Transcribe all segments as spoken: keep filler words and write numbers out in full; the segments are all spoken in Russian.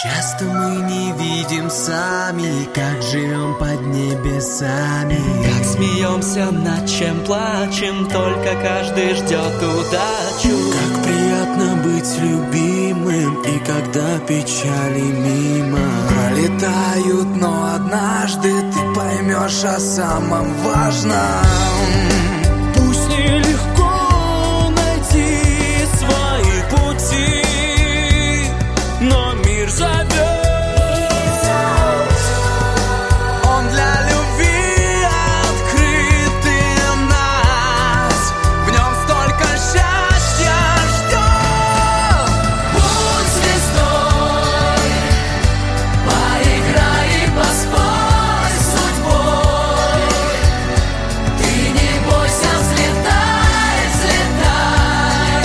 Часто мы не видим сами, как живем под небесами, как смеемся, над чем плачем, только каждый ждет удачу. Как приятно быть любимым, и когда печали мимо пролетают, но однажды ты поймешь о самом важном. Пусть нелегко найти свои пути, но мир зовет. Он для любви открытый нас, в нем столько счастья ждет. Будь звездой, поиграй и поспорь с судьбой. Ты не бойся, взлетай, взлетай,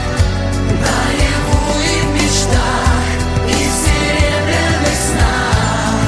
наяву и в мечтах, и в серебряных снах.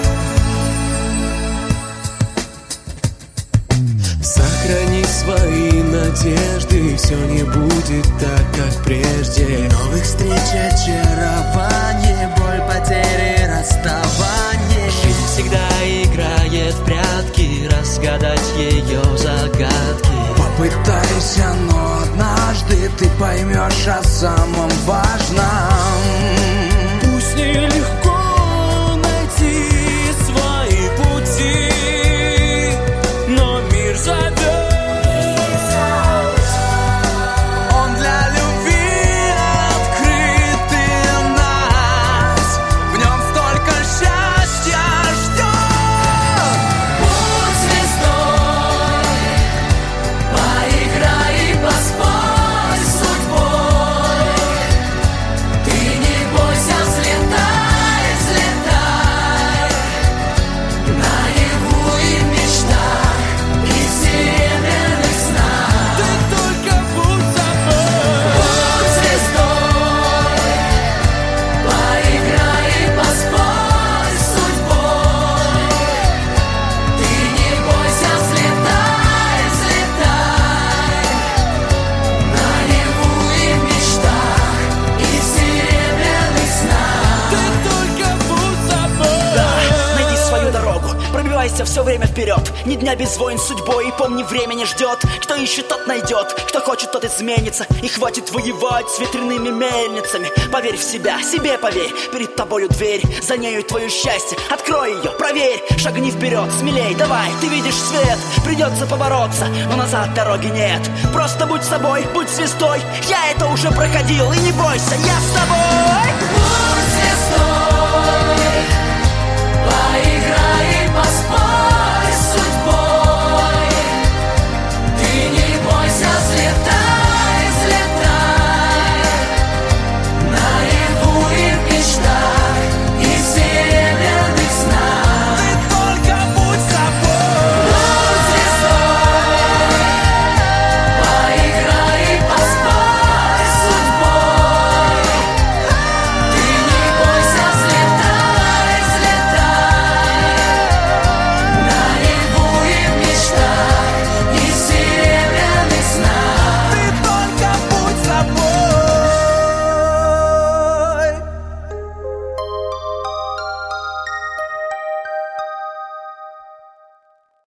Сохрани свои надежды, все не будет так, как прежде. Новых встреч, очарование, боль, потери, расставание. Жизнь всегда играет в прятки, разгадать ее загадки. Попытайся, но однажды ты поймешь о самом важном. Пусть нелегко найти свои пути, но мир зовет. Он для любви открытый нас, в нем столько счастья ждет. Будь звездой, поиграй и поспорь с судьбой. Ты не бойся, взлетай, взлетай, наяву и в мечтах, и в серебряных снах. Ты только будь собой. Будь звездой, поиграй и поспорь с судьбой. Ты не бойся, взлетай, взлетай, наяву и в мечтах, и в серебряных снах. Ты только будь собой. Да, найди свою дорогу, пробивайся все время вперед. Ни дня без войн с судьбой, и помни, время не ждет. Кто ищет, тот найдет, кто хочет, тот изменится. И хватит воевать с ветряными мельницами. Поверь в себя, себе поверь, перед тобою дверь, за нею твое счастье, открой ее, проверь. Шагни вперед, смелей, давай, ты видишь свет. Придется побороться, но назад дороги нет. Просто будь собой, будь звездой, я это уже проходил, и не бойся, я с тобой.